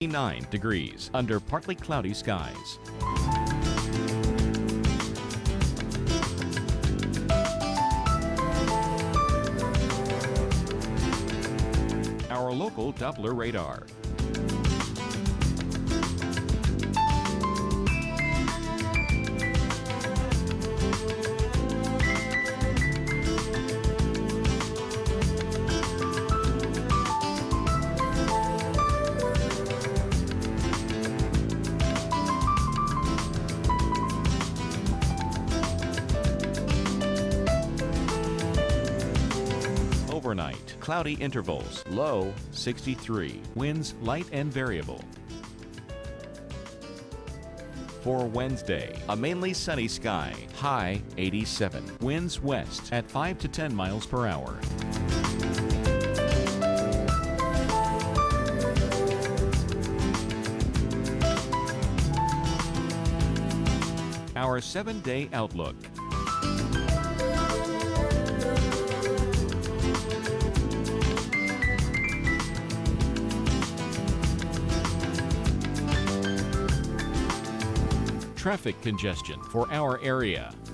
9 degrees under partly cloudy skies. Our local Doppler radar. Overnight, cloudy intervals, low 63, winds light and variable. For Wednesday, a mainly sunny sky, high 87, winds west at 5 to 10 miles per hour. Our 7-day outlook. Traffic congestion for our area.